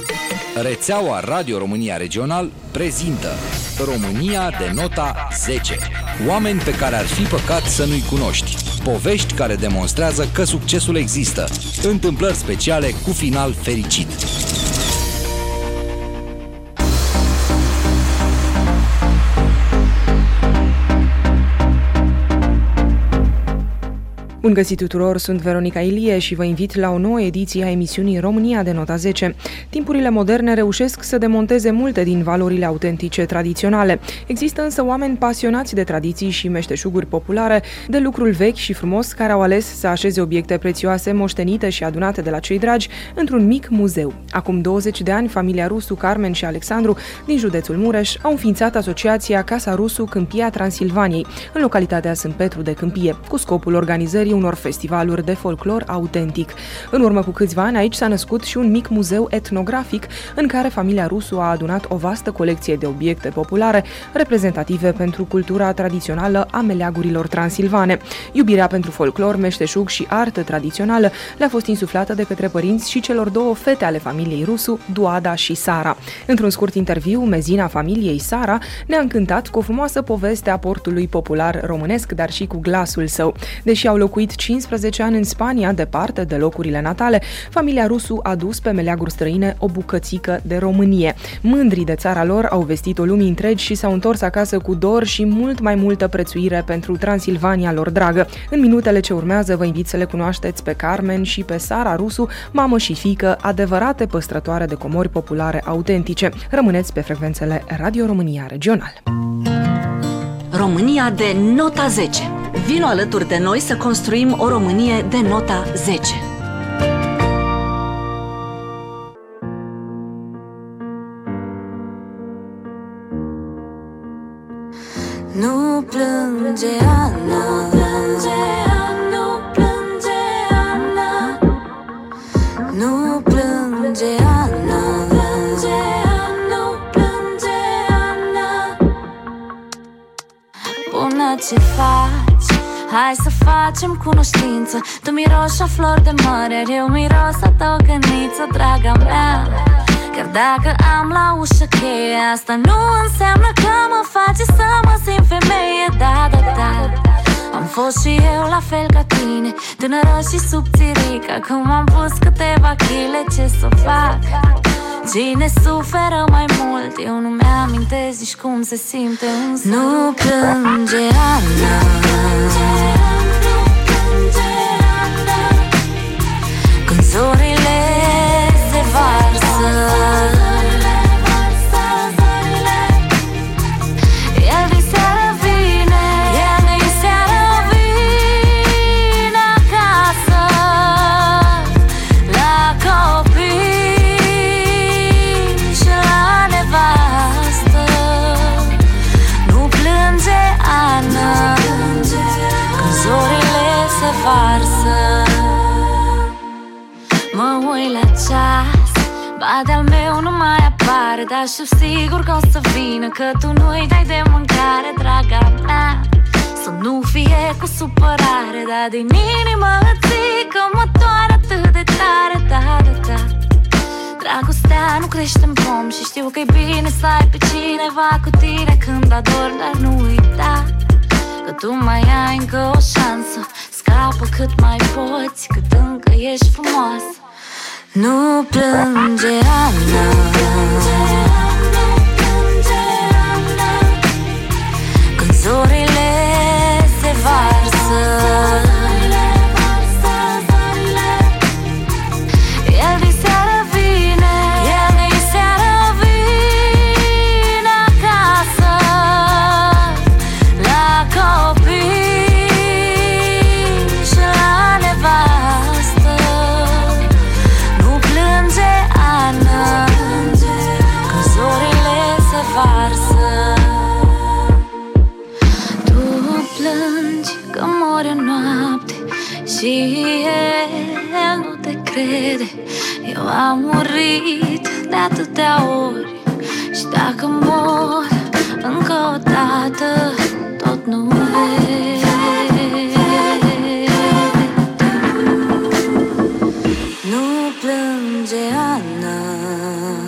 Rețeaua Radio România Regional prezintă România de nota 10. Oameni pe care ar fi păcat să nu-i cunoști. Povești care demonstrează că succesul există. Întâmplări speciale cu final fericit. Bun găsit tuturor, sunt Veronica Ilie și vă invit la o nouă ediție a emisiunii România de nota 10. Timpurile moderne reușesc să demonteze multe din valorile autentice tradiționale. Există însă oameni pasionați de tradiții și meșteșuguri populare, de lucrul vechi și frumos, care au ales să așeze obiecte prețioase, moștenite și adunate de la cei dragi, într-un mic muzeu. Acum 20 de ani, familia Rusu, Carmen și Alexandru, din județul Mureș, au înființat asociația Casa Rusu Câmpia Transilvaniei, în localitatea Sânt Petru de Câmpie, cu scopul organizării unor festivaluri de folclor autentic. În urmă cu câțiva ani, aici s-a născut și un mic muzeu etnografic în care familia Rusu a adunat o vastă colecție de obiecte populare reprezentative pentru cultura tradițională a meleagurilor transilvane. Iubirea pentru folclor, meșteșug și artă tradițională le-a fost insuflată de către părinți și celor două fete ale familiei Rusu, Duada și Sara. Într-un scurt interviu, mezina familiei Sara ne-a încântat cu o frumoasă poveste a portului popular românesc, dar și cu glasul său. Deși au locuit 15 ani în Spania, departe de locurile natale, familia Rusu a dus pe meleaguri străine o bucățică de Românie. Mândrii de țara lor au vestit-o lumii întregi și s-au întors acasă cu dor și mult mai multă prețuire pentru Transilvania lor dragă. În minutele ce urmează vă invit să le cunoașteți pe Carmen și pe Sara Rusu, mamă și fiică, adevărate păstrătoare de comori populare autentice. Rămâneți pe frecvențele Radio România Regional. România de nota 10. Vino alături de noi să construim o Românie de nota 10. Nu plânge, Ana, nu plânge, Ana, nu plânge, Ana, nu plânge, Ana. Bună, ce faci? Hai să facem cunoștință. Tu miroși a flori de mare, iar eu miros a tocăniță, draga mea. Chiar dacă am la ușă cheie, asta nu înseamnă că mă face să mă simt femeie. Da, da, da, am fost și eu la fel ca tine, tânără și subțirică. Acum am pus câteva chile, ce să fac? Cine suferă mai mult, eu nu mi-amintesc nici cum se simte însă. Nu plânge, Ana, când zorile se varsă, el din seară vine, el din seară vine acasă la copii și la nevastă. Nu plânge, Ana, când zorile se varsă. Mă uit la ceas, ba de-al meu nu mai apare, dar știu sigur că o să vină, că tu nu-i dai de mâncare, draga mea. Să nu fie cu supărare, dar din inimă îți zic că mă doare atât de tare, da, da, da. Dragostea nu crește în pom și știu că-i bine să ai pe cineva cu tine când adormi, dar nu uita că tu mai ai încă o șansă. Scapă cât mai poți, cât încă ești frumoasă. Nu plânge, Ana, când zorile se varsă, el din seară vine, el din seară vine acasă la copii și la nevastă. Nu plânge, Ana, când zorile se varsă. Tu plângi că mori în noapte și el nu te crede. Eu am murit de atâtea ori și dacă mor încă o dată, tot nu vezi. Nu plânge, Ana,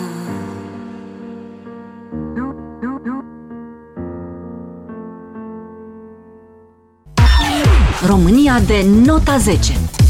România de nota 10.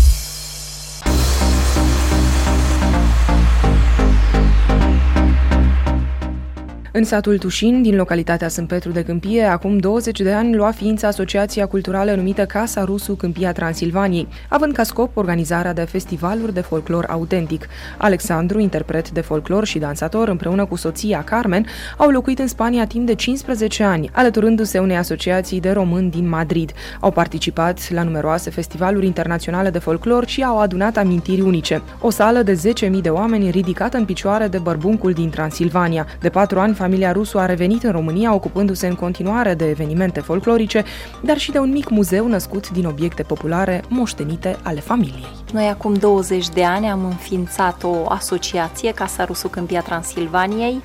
În satul Tușin, din localitatea Sânt Petru de Câmpie, acum 20 de ani lua ființă asociația culturală numită Casa Rusu Câmpia Transilvaniei, având ca scop organizarea de festivaluri de folclor autentic. Alexandru, interpret de folclor și dansator, împreună cu soția Carmen, au locuit în Spania timp de 15 ani, alăturându-se unei asociații de români din Madrid. Au participat la numeroase festivaluri internaționale de folclor și au adunat amintiri unice. O sală de 10.000 de oameni ridicată în picioare de bărbuncul din Transilvania. De 4 ani, familia Rusu a revenit în România, ocupându-se în continuare de evenimente folclorice, dar și de un mic muzeu născut din obiecte populare moștenite ale familiei. Noi acum 20 de ani am înființat o asociație, Casa Rusu Câmpia Transilvaniei,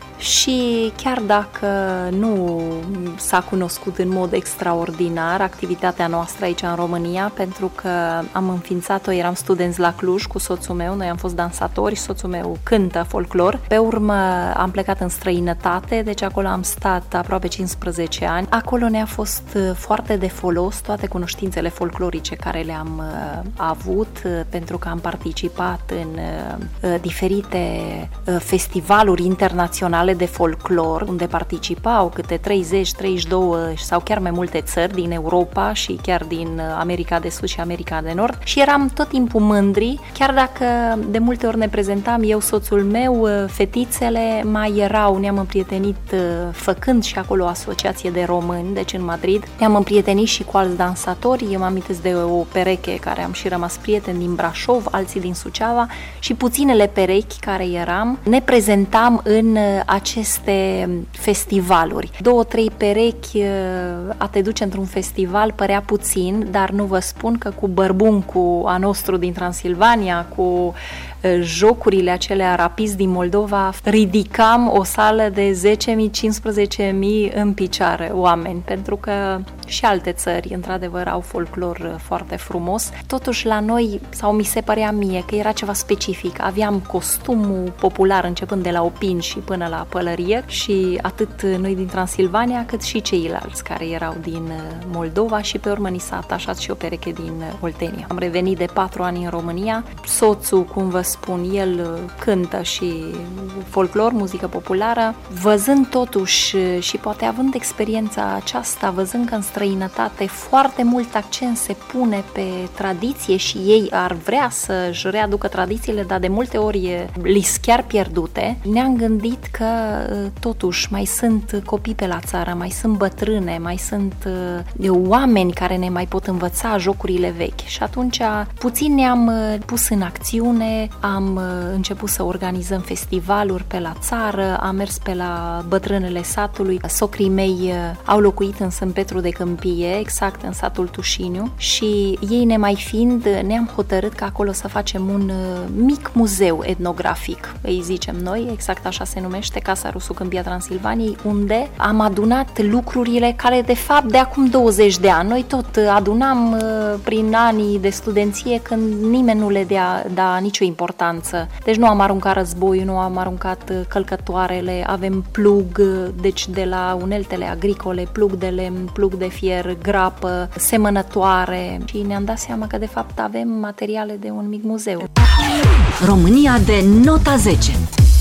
și chiar dacă nu s-a cunoscut în mod extraordinar activitatea noastră aici în România, pentru că am înființat-o, eram studenți la Cluj cu soțul meu, noi am fost dansatori, soțul meu cântă folclor. Pe urmă am plecat în străinătate, deci acolo am stat aproape 15 ani. Acolo ne-a fost foarte de folos toate cunoștințele folclorice care le-am avut, pentru că am participat în diferite festivaluri internaționale de folclor, unde participau câte 30, 32 sau chiar mai multe țări din Europa și chiar din America de Sud și America de Nord, și eram tot timpul mândri, chiar dacă de multe ori ne prezentam, eu, soțul meu, fetițele mai erau, ne-am împrietenit făcând și acolo o asociație de români, deci în Madrid, ne-am împrietenit și cu alți dansatori. Eu mă amintesc de o pereche care am și rămas prieteni din Brașov, alții din Suceava, și puținele perechi care eram, ne prezentam în aceste festivaluri. 2-3 perechi a te duce într-un festival părea puțin, dar nu vă spun că cu bărbuncul a nostru din Transilvania, cu jocurile acelea rapizi din Moldova, ridicam o sală de 10.000, 15.000 în picioare oameni, pentru că și alte țări, într-adevăr, au folclor foarte frumos. Totuși, la noi, sau mi se părea mie, că era ceva specific. Aveam costumul popular, începând de la opin și până la pălărie, și atât noi din Transilvania, cât și ceilalți care erau din Moldova, și pe urmă ni s-a atașat și o pereche din Oltenia. Am revenit de 4 ani în România. Soțul, cum vă spun, el cântă și folclor, muzică populară, văzând totuși și poate având experiența aceasta, văzând că în străinătate foarte mult accent se pune pe tradiție și ei ar vrea să-și readucă tradițiile, dar de multe ori li chiar pierdute, ne-am gândit că totuși mai sunt copii pe la țară, mai sunt bătrâne, mai sunt oameni care ne mai pot învăța jocurile vechi, și atunci puțin ne-am pus în acțiune, am început să organizăm festivaluri pe la țară, am mers pe la bătrânele satului. Socrii mei au locuit în Sânt Petru de Câmpie, exact în satul Tușiniu, și ei nemai fiind, ne-am hotărât că acolo să facem un mic muzeu etnografic, îi zicem noi, exact așa se numește, Casa Rusu Câmpia Transilvaniei, unde am adunat lucrurile care de fapt de acum 20 de ani, noi tot adunam prin anii de studenție, când nimeni nu le da nicio importanță. Deci nu am aruncat războiul, nu am aruncat călcătoarele, avem plug, deci de la uneltele agricole, plug de lemn, plug de fier, grapă, semănătoare, și ne-am dat seama că de fapt avem materiale de un mic muzeu. România de nota 10.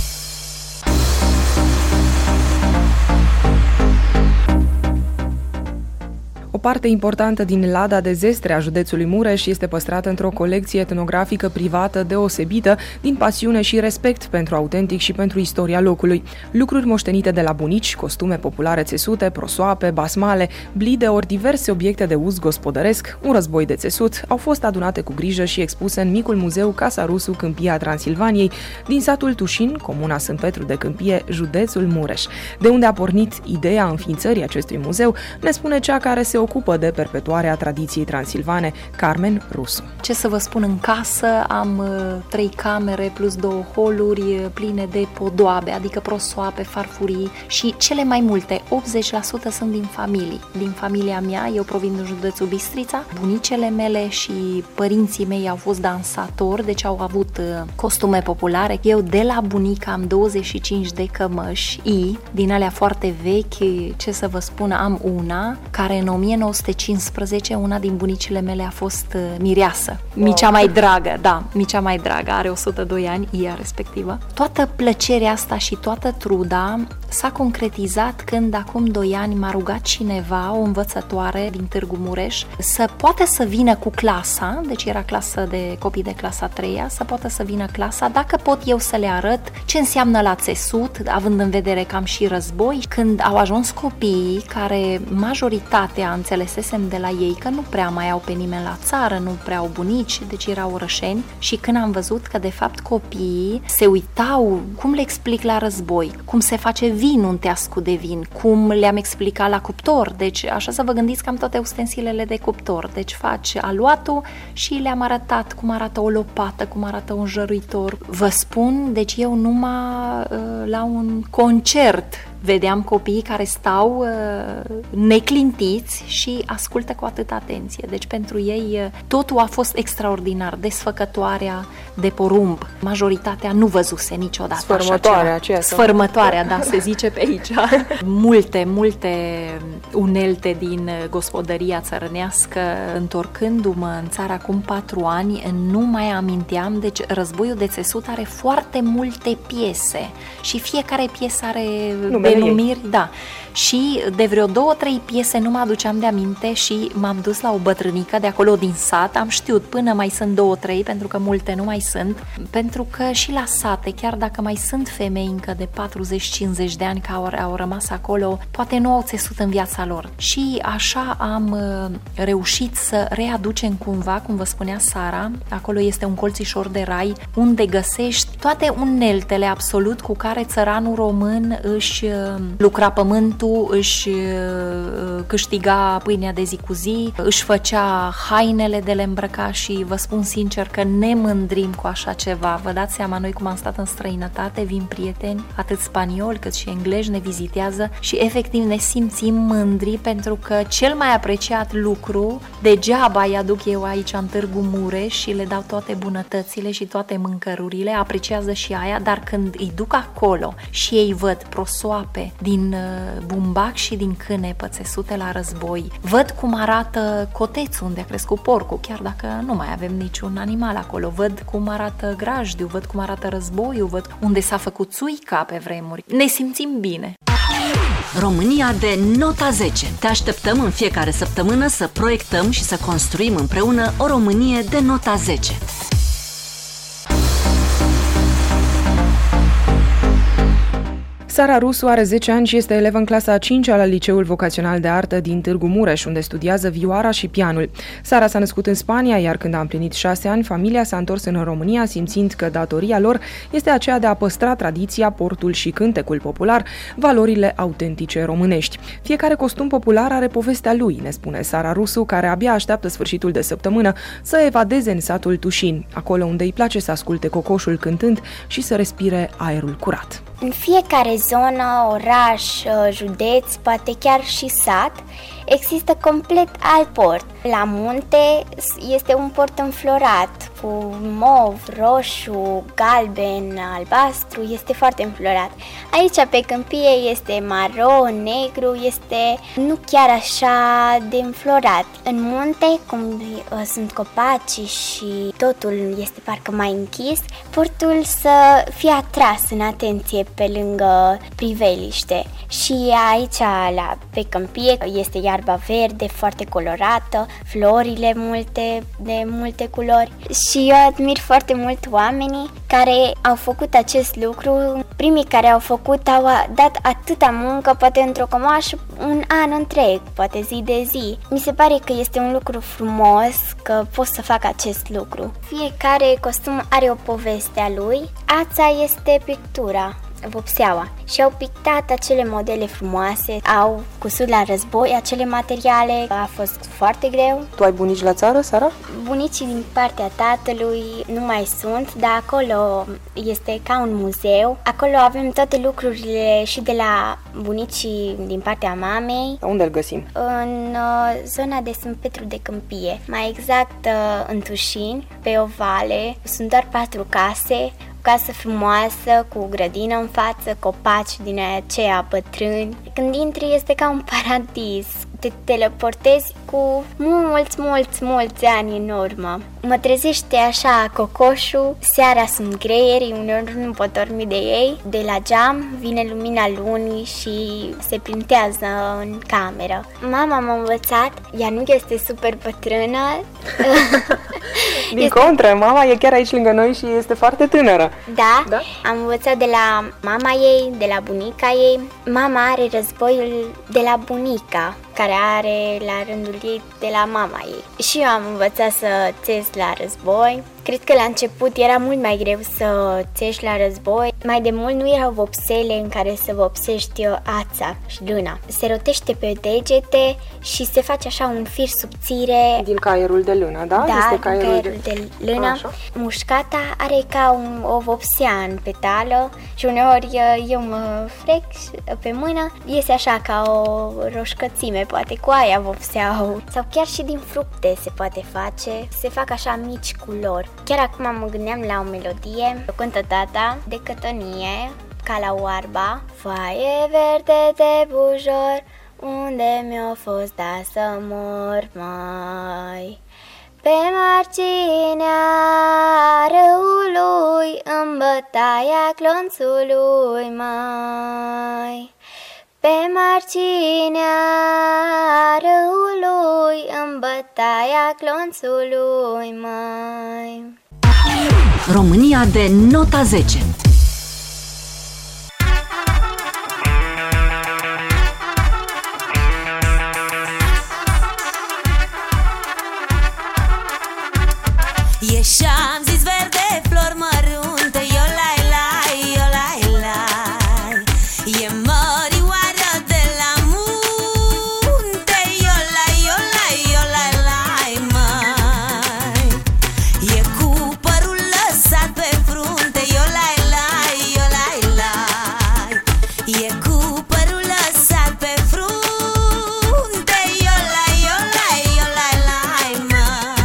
O parte importantă din Lada de Zestre a județului Mureș este păstrată într-o colecție etnografică privată deosebită, din pasiune și respect pentru autentic și pentru istoria locului. Lucruri moștenite de la bunici, costume populare țesute, prosoape, basmale, blide ori diverse obiecte de uz gospodăresc, un război de țesut, au fost adunate cu grijă și expuse în micul muzeu Casa Rusu Câmpia Transilvaniei, din satul Tușin, comuna Sânt Petru de Câmpie, județul Mureș. De unde a pornit ideea înființării acestui muzeu, ne spune cea care se ocupă de perpetuarea tradiției transilvane, Carmen Rusu. Ce să vă spun, în casă am 3 camere plus 2 holuri pline de podoabe, adică prosoape, farfurii, și cele mai multe, 80% sunt din familii. Din familia mea, eu provin din județul Bistrița, bunicele mele și părinții mei au fost dansatori, deci au avut costume populare. Eu de la bunică am 25 de cămăși din alea foarte vechi, ce să vă spun, am una care în 1915 una din bunicile mele a fost mireasă. Micea mai dragă, da, micea mai dragă, are 102 ani, ea respectivă. Toată plăcerea asta și toată truda s-a concretizat când acum 2 ani m-a rugat cineva, o învățătoare din Târgu Mureș, să poată să vină cu clasa, deci era clasă de copii de clasa 3-a, să poată să vină clasa, dacă pot eu să le arăt ce înseamnă la țesut, având în vedere că am și război. Când au ajuns copiii, care majoritatea înțelesesem de la ei că nu prea mai au pe nimeni la țară, nu prea au bunici, deci erau orășeni, și când am văzut că de fapt copiii se uitau cum le explic la război, cum se face vin, un teascu de vin, cum le-am explicat la cuptor, deci așa să vă gândiți că am toate ustensilele de cuptor, deci faci aluatul și le-am arătat cum arată o lopată, cum arată un jăruitor. Vă spun, deci eu numai la un concert vedeam copiii care stau neclintiți și ascultă cu atâta atenție. Deci pentru ei totul a fost extraordinar. Desfăcătoarea de porumb, majoritatea nu văzuse niciodată Sfărmătoarea aceea. Sfărmătoarea, da, se zice pe aici. Multe unelte din gospodăria țărănească. Întorcându-mă în țară acum 4 ani, nu mai aminteam, deci războiul de țesut are foarte multe piese și fiecare piesă are denumiri, da. Și de vreo 2-3 piese nu mă aduceam de aminte și m-am dus la o bătrânică de acolo din sat, am știut până mai sunt 2-3, pentru că multe nu mai sunt, pentru că și la sate, chiar dacă mai sunt femei încă de 40-50 de ani care au rămas acolo, poate nu au țesut în viața lor. Și așa am reușit să readucem cumva, cum vă spunea Sara, acolo este un colțișor de rai unde găsești toate uneltele absolut cu care țăranul român își lucra pământul, își câștiga pâinea de zi cu zi, își făcea hainele de le îmbrăca și vă spun sincer că ne mândrim cu așa ceva. Vă dați seama, noi cum am stat în străinătate, vin prieteni, atât spanioli cât și englezi, ne vizitează și efectiv ne simțim mândri pentru că cel mai apreciat lucru, degeaba îi aduc eu aici în Târgu Mureș și le dau toate bunătățile și toate mâncărurile, apreciază și aia, dar când îi duc acolo și ei văd prosoape din bumbac și din câne țesute la război, văd cum arată cotețul unde a crescut porcul, chiar dacă nu mai avem niciun animal acolo, văd cum arată grajdiu, văd cum arată războiul, văd unde s-a făcut țuica pe vremuri. Ne simțim bine. România de nota 10. Te așteptăm în fiecare săptămână să proiectăm și să construim împreună o Românie de nota 10. Sara Rusu are 10 ani și este elevă în clasa a 5-a la Liceul Vocațional de Artă din Târgu Mureș, unde studiază vioara și pianul. Sara s-a născut în Spania, iar când a împlinit 6 ani, familia s-a întors în România, simțind că datoria lor este aceea de a păstra tradiția, portul și cântecul popular, valorile autentice românești. Fiecare costum popular are povestea lui, ne spune Sara Rusu, care abia așteaptă sfârșitul de săptămână să evadeze în satul Tușin, acolo unde îi place să asculte cocoșul cântând și să respire aerul curat. În fiecare zonă, oraș, județ, poate chiar și sat, există complet alt port. La munte este un port înflorat, cu mov, roșu, galben, albastru, este foarte înflorat. Aici pe câmpie este maro, negru, este nu chiar așa de înflorat. În munte, cum sunt copaci și totul este parcă mai închis, portul să fie atras în atenție pe lângă priveliște. Și aici, pe câmpie, este iarba verde, foarte colorată, florile de multe culori. Și eu admir foarte mult oamenii care au făcut acest lucru. Primii care au făcut au dat atâta muncă, poate într-o cămașă, un an întreg, poate zi de zi. Mi se pare că este un lucru frumos, că pot să fac acest lucru. Fiecare costum are o poveste a lui. Ața este pictura, vopseaua, și au pictat acele modele frumoase, au cusut la război acele materiale, a fost foarte greu. Tu ai bunici la țară, Sara? Bunicii din partea tatălui nu mai sunt, dar acolo este ca un muzeu. Acolo avem toate lucrurile și de la bunicii din partea mamei. Unde îl găsim? În zona de Sfânt Petru de Câmpie, mai exact în Tușini, pe o vale. Sunt doar 4 case, casă frumoasă, cu grădină în față, copaci din aceia bătrâni. Când intri este ca un paradis. te teleportezi cu mulți ani în urmă. Mă trezește așa cocoșul, seara sunt greierii, uneori nu pot dormi de ei. De la geam vine lumina lunii și se printează în cameră. Mama m-a învățat, ea nu este super bătrână. Din contră, mama e chiar aici lângă noi și este foarte tânără. Da? Am învățat de la mama ei, de la bunica ei. Mama are războiul de la bunica, care are la rândul ei de la mama ei. Și eu am învățat să țes la război. Cred că la început era mult mai greu să țești la război. Mai de mult nu erau vopsele în care să vopsești ața și lâna. Se rotește pe degete și se face așa un fir subțire. Din caierul de lână, da? Da, este caierul de lână. Așa. Mușcata are ca o vopsea în petală și uneori eu mă frec pe mână. Iese așa ca o roșcățime, poate cu aia vopseau. Sau chiar și din fructe se poate face. Se fac așa mici culori. Chiar acum mă gândeam la o melodie, o cântă tata, de cătănie, ca la oarba. Foaie verde de bujor, unde mi-a fost dat să mor mai. Pe marginea râului, în bătaia clonțului mai. Pe marginea râului, în bătaia clonțului mai. România de nota 10. Ieșeam zis verde, flori mărunte, iolai, e mărioară de la munte, iolai, mai. E cu părul lăsat pe frunte, iolai, e cu părul lăsat pe frunte, iolai, mai.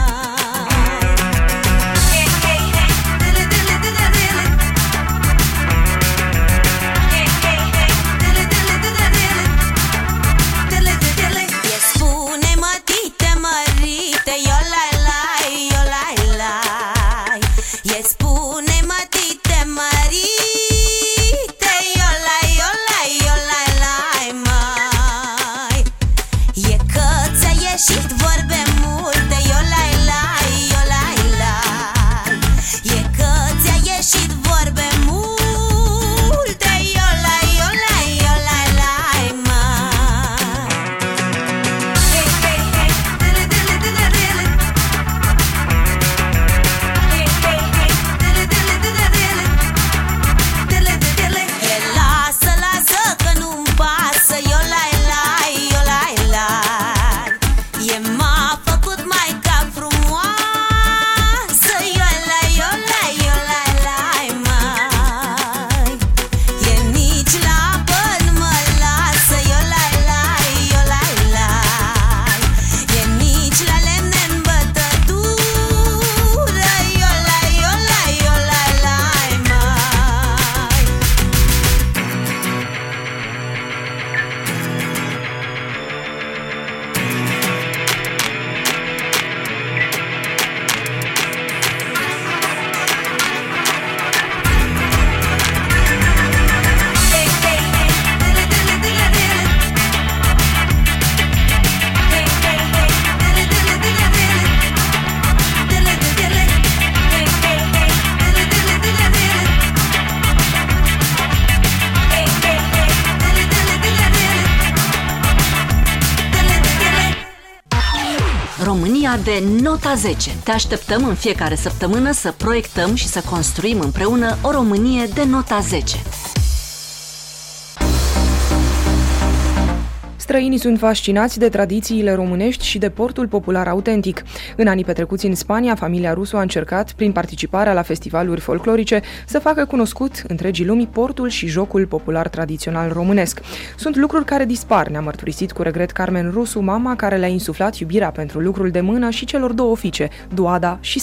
România de nota 10. Te așteptăm în fiecare săptămână să proiectăm și să construim împreună o Românie de nota 10. Străinii sunt fascinați de tradițiile românești și de portul popular autentic. În anii petrecuți în Spania, familia Rusu a încercat, prin participarea la festivaluri folclorice, să facă cunoscut întregii lumii portul și jocul popular tradițional românesc. Sunt lucruri care dispar, ne-a mărturisit cu regret Carmen Rusu, mama care le-a insuflat iubirea pentru lucrul de mână și celor două fiice, Doada și Sara.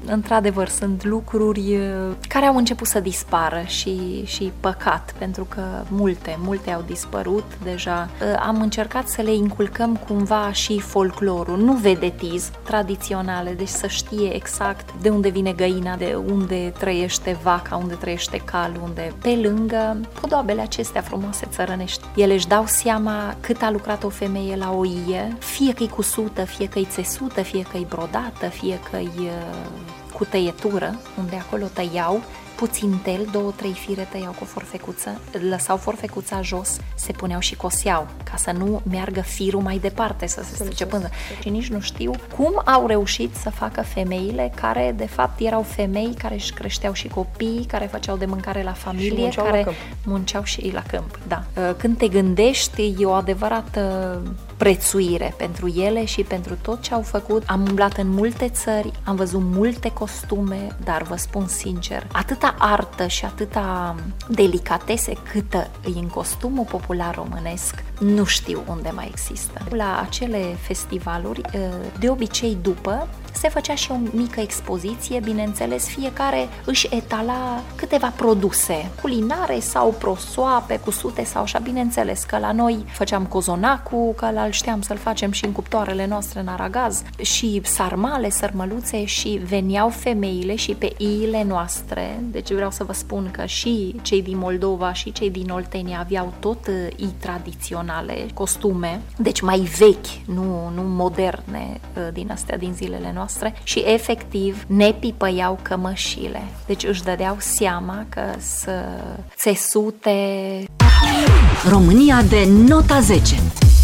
într-adevăr, sunt lucruri care au început să dispară și păcat, pentru că multe au dispărut deja. Am încercat să le inculcăm cumva și folclorul, nu vedetism, tradiționale, deci să știe exact de unde vine găina, de unde trăiește vaca, unde trăiește calul, unde pe lângă podoabele acestea frumoase țărănești. Ele își dau seama cât a lucrat o femeie la oie, fie că-i cusută, fie că-i țesută, fie că-i brodată, fie că-i cu tăietură, unde acolo tăiau puțin tel, 2-3 fire tăiau cu o forfecuță, lăsau forfecuța jos, se puneau și coseau, ca să nu meargă firul mai departe, să se strice pânză. Și nici nu știu cum au reușit să facă femeile care, de fapt, erau femei care își creșteau și copii, care făceau de mâncare la familie, care munceau și la câmp. Da. Când te gândești, e o adevărată prețuire pentru ele și pentru tot ce au făcut. Am umblat în multe țări, am văzut multe costume, dar vă spun sincer, atâta artă și atâta delicatese câtă e în costumul popular românesc, nu știu unde mai există. La acele festivaluri, de obicei după, se făcea și o mică expoziție, bineînțeles, fiecare își etala câteva produse culinare sau prosoape, cusute sau așa, bineînțeles că la noi făceam cozonacul, că la știam să-l facem și în cuptoarele noastre în aragaz, și sarmale, sărmăluțe, și veneau femeile și pe iile noastre, deci vreau să vă spun că și cei din Moldova și cei din Oltenia aveau tot ii tradiționale, costume, deci mai vechi, nu moderne din astea din zilele noastre, și efectiv ne pipăiau cămășile. Deci își dădeau seama că să țesute. România de nota 10.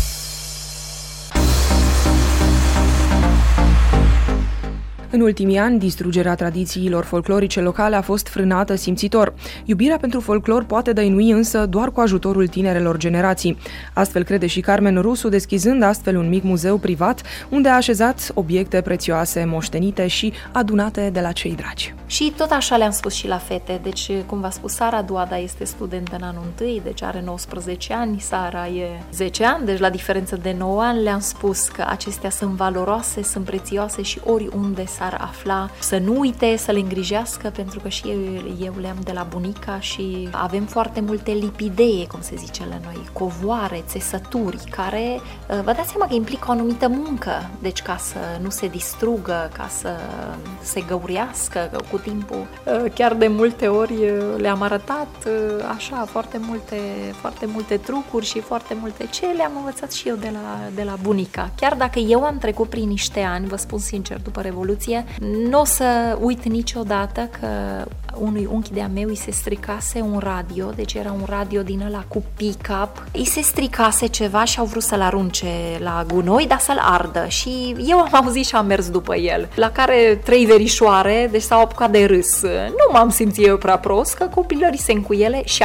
În ultimii ani, distrugerea tradițiilor folclorice locale a fost frânată simțitor. Iubirea pentru folclor poate dăinui însă doar cu ajutorul tinerelor generații. Astfel crede și Carmen Rusu, deschizând astfel un mic muzeu privat, unde a așezat obiecte prețioase, moștenite și adunate de la cei dragi. Și tot așa le-am spus și la fete, deci cum v-a spus, Sara Duada este studentă în anul 1, deci are 19 ani, Sara e 10 ani, deci la diferență de 9 ani le-am spus că acestea sunt valoroase, sunt prețioase și oriunde s-ar afla să nu uite, să le îngrijească, pentru că și eu le-am de la bunica și avem foarte multe lipidee, cum se zice la noi, covoare, țesături, care vă dați seama că implică o anumită muncă, deci ca să nu se distrugă, ca să se găurească cu timpul. Chiar de multe ori le-am arătat așa foarte multe trucuri și foarte multe ce le-am învățat și eu de la bunica. Chiar dacă eu am trecut prin niște ani, vă spun sincer, după Revoluție, nu o să uit niciodată că unui unchi de-a meu îi se stricase un radio, deci era un radio din ăla cu pick-up, îi se stricase ceva și au vrut să-l arunce la gunoi, dar să-l ardă, și eu am auzit și am mers după el, la care 3 verișoare, deci s-au apucat de râs. Nu m-am simțit eu prea prost, că copilărisem cu ele. Și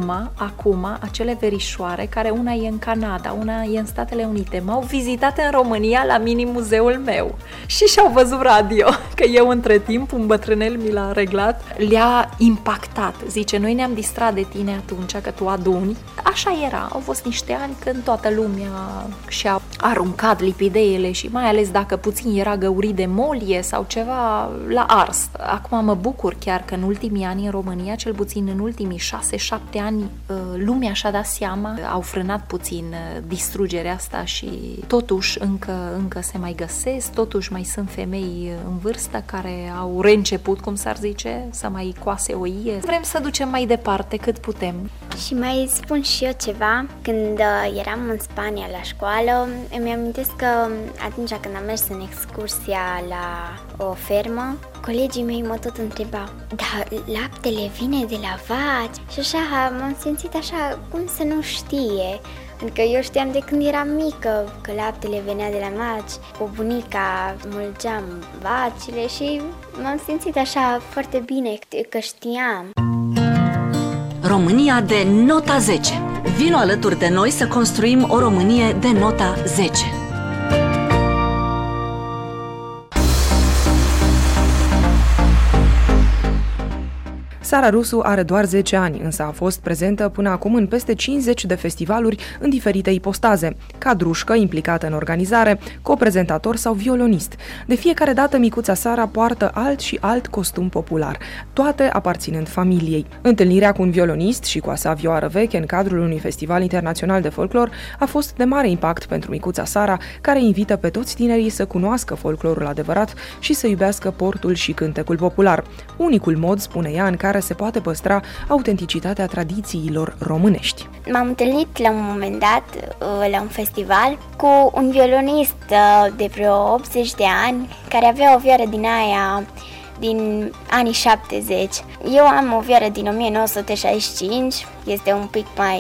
acum acele verișoare, care una e în Canada, una e în Statele Unite, m-au vizitat în România la mini-muzeul meu și și-au văzut radio, că eu între timp, un bătrânel mi l-a reglat, le-a impactat. Zice, noi ne-am distrat de tine atunci, că tu aduni. Așa era, au fost niște ani când toată lumea și-a aruncat lipideele și mai ales dacă puțin era găurit de molie sau ceva, la ars. Acum mă bucur chiar că în ultimii ani în România, cel puțin în ultimii 6-7 ani, lumea și-a dat seama, au frânat puțin distrugerea asta și totuși încă se mai găsesc, totuși mai sunt femei în vârstă care au reînceput, cum s-ar zice, să mai coase o ie. Vrem să ducem mai departe cât putem. Și mai spun și eu ceva. Când eram în Spania la școală, îmi amintesc că atunci când am mers în excursia la o fermă, colegii mei mă tot întrebau, dar laptele vine de la vaci? Și așa m-am simțit așa, cum să nu știe? Adică eu știam de când eram mică că laptele venea de la vaci, cu bunica mulgeam vacile și m-am simțit așa foarte bine că știam. România de nota 10. Vino alături de noi să construim o Românie de nota 10. Sara Rusu are doar 10 ani, însă a fost prezentă până acum în peste 50 de festivaluri în diferite ipostaze, cadrușcă implicată în organizare, coprezentator sau violonist. De fiecare dată micuța Sara poartă alt și alt costum popular, toate aparținând familiei. Întâlnirea cu un violonist și cu a sa vioară veche în cadrul unui festival internațional de folclor a fost de mare impact pentru micuța Sara, care invită pe toți tinerii să cunoască folclorul adevărat și să iubească portul și cântecul popular. Unicul mod, spune ea, în care se poate păstra autenticitatea tradițiilor românești. M-am întâlnit la un moment dat la un festival cu un violonist de vreo 80 de ani care avea o vioară din aia din anii 70. Eu am o vioară din 1965, este un pic mai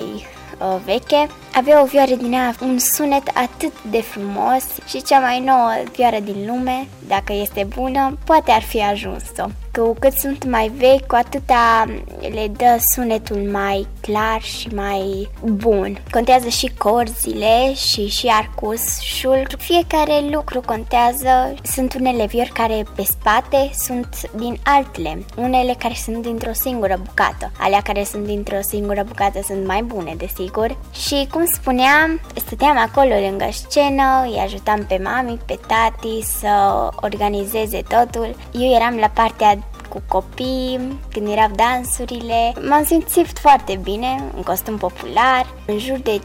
veche. Avea o vioară din aia, un sunet atât de frumos și cea mai nouă vioară din lume, dacă este bună, poate ar fi ajuns-o. Cu cât sunt mai vechi, cu atâta le dă sunetul mai clar și mai bun. Contează și corzile și arcușul. Fiecare lucru contează. Sunt unele viori care pe spate sunt din alt lemn, unele care sunt dintr-o singură bucată. Alea care sunt dintr-o singură bucată sunt mai bune, desigur. Și cum spuneam, stăteam acolo lângă scenă, îi ajutam pe mami, pe tati să organizeze totul. Eu eram la partea cu copii, când erau dansurile. M-am simțit foarte bine, în costum popular. În jur de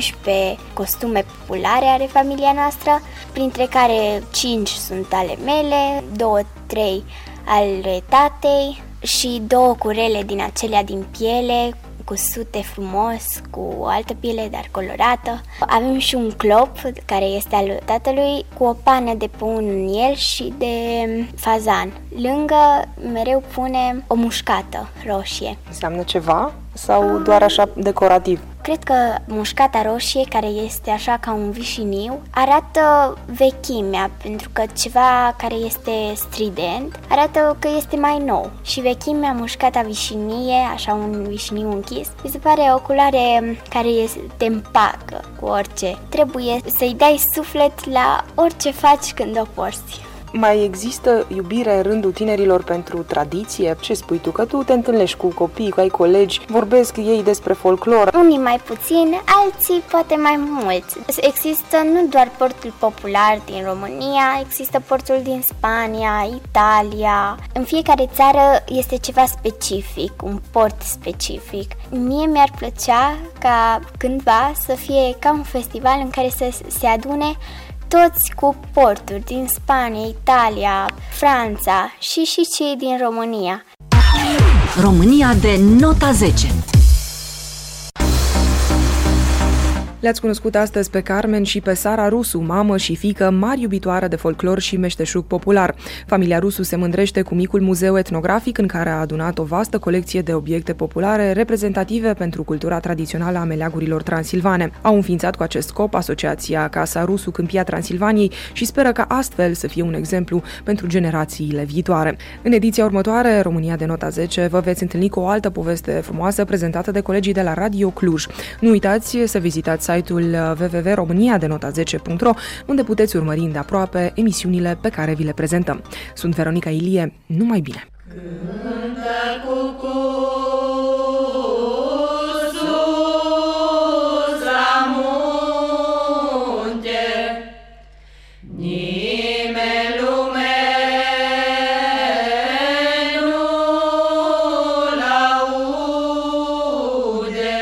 15 costume populare are familia noastră, printre care 5 sunt ale mele, 2-3 ale tatei și 2 curele din acelea din piele, cusute frumos, cu o altă piele, dar colorată. Avem și un clop, care este al tatălui, cu o pană de pun în el și de fazan. Lângă, mereu punem o mușcată roșie. Înseamnă ceva sau doar așa decorativ? Cred că mușcata roșie, care este așa ca un vișiniu, arată vechimea, pentru că ceva care este strident arată că este mai nou. Și vechimea, mușcata vișinie, așa un vișiniu închis, mi se pare o culoare care te împacă cu orice. Trebuie să-i dai suflet la orice faci când o porți. Mai există iubire în rândul tinerilor pentru tradiție? Ce spui tu? Că tu te întâlnești cu copii, cu ai colegi, vorbesc ei despre folclor. Unii mai puțin, alții poate mai mulți. Există nu doar portul popular din România, există portul din Spania, Italia. În fiecare țară este ceva specific, un port specific. Mie mi-ar plăcea ca cândva să fie ca un festival în care să se adune toți cu porturi din Spania, Italia, Franța și cei din România. România de nota 10. Le-ați cunoscut astăzi pe Carmen și pe Sara Rusu, mamă și fiică mari iubitoare de folclor și meșteșug popular. Familia Rusu se mândrește cu micul muzeu etnografic în care a adunat o vastă colecție de obiecte populare reprezentative pentru cultura tradițională a meleagurilor transilvane. Au înființat cu acest scop asociația Casa Rusu Câmpia Transilvaniei și speră ca astfel să fie un exemplu pentru generațiile viitoare. În ediția următoare, România de nota 10, vă veți întâlni cu o altă poveste frumoasă prezentată de colegii de la Radio Cluj. Nu uitați să vizitați site-ul www.romaniadenota10.ro, unde puteți urmări îndeaproape emisiunile pe care vi le prezentăm. Sunt Veronica Ilie, numai bine! Cântă cucu sus la munte, nimeni lume nu-l aude.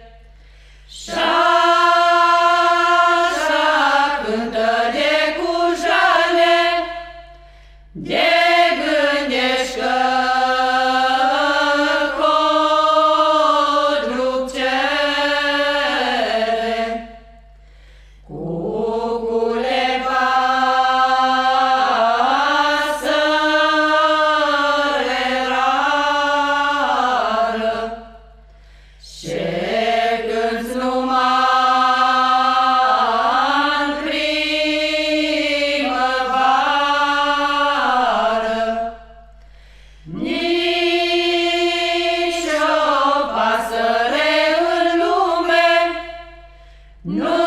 De gândești că codruc cere, cucule pasăre rară, ce cânți numai în primăvară. Nici o pasăre în lume nu